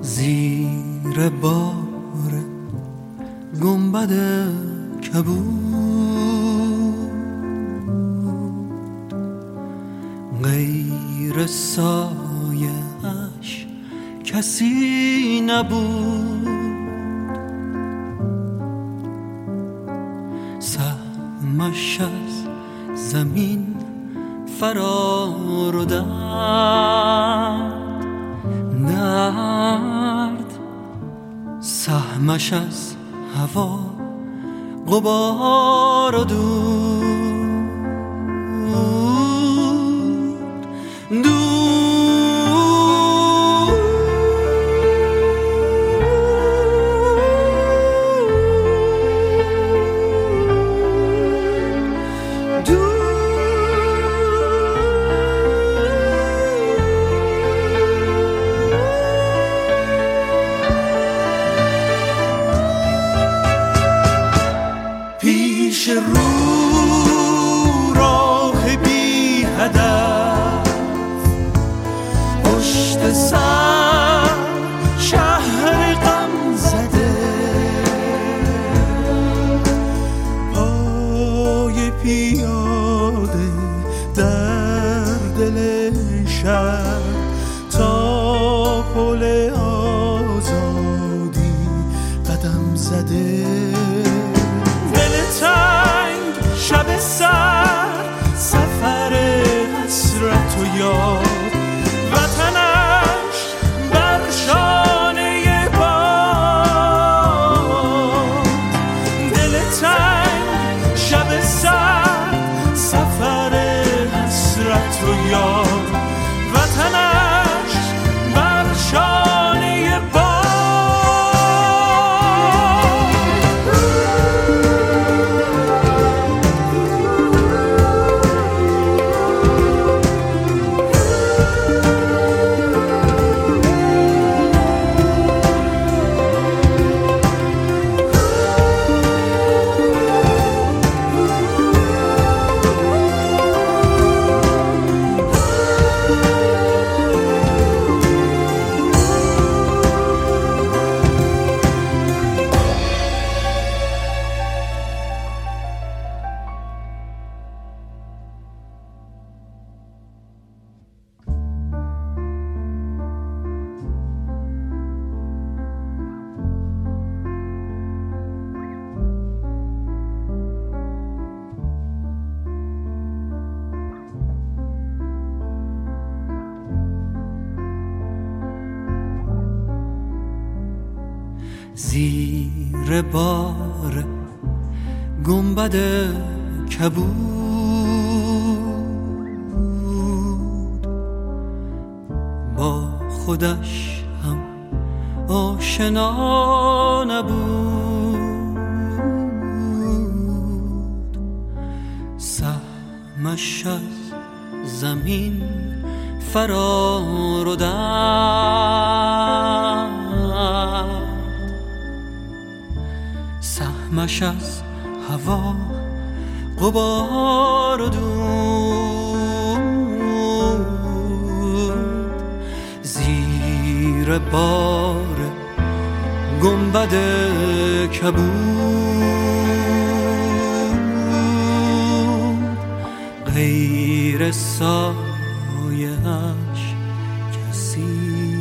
زیر بار گنبد کبود غیر سایه‌اش کسی نبود. سهمش از زمین فرار و درد، سهمش از هوا غبار و دود. پیش رو راه بی هدف، پشت سر شهر غم زده، پای پیاده در دل شهر تا پل آزادی قدم زده. شب سر سفر حسرت و یاد، وطنش بر شانه باد. دل تنگ شب سر سفر حسرت و یاد، وطنش بر شانه باد. زیر بار گنبد کبود با خودش هم آشنا نبود. سهمش از زمین فرار و درد، سهمش از هوا غبار و دود. زیر بار گنبد کبود غیر سایه‌اش کسی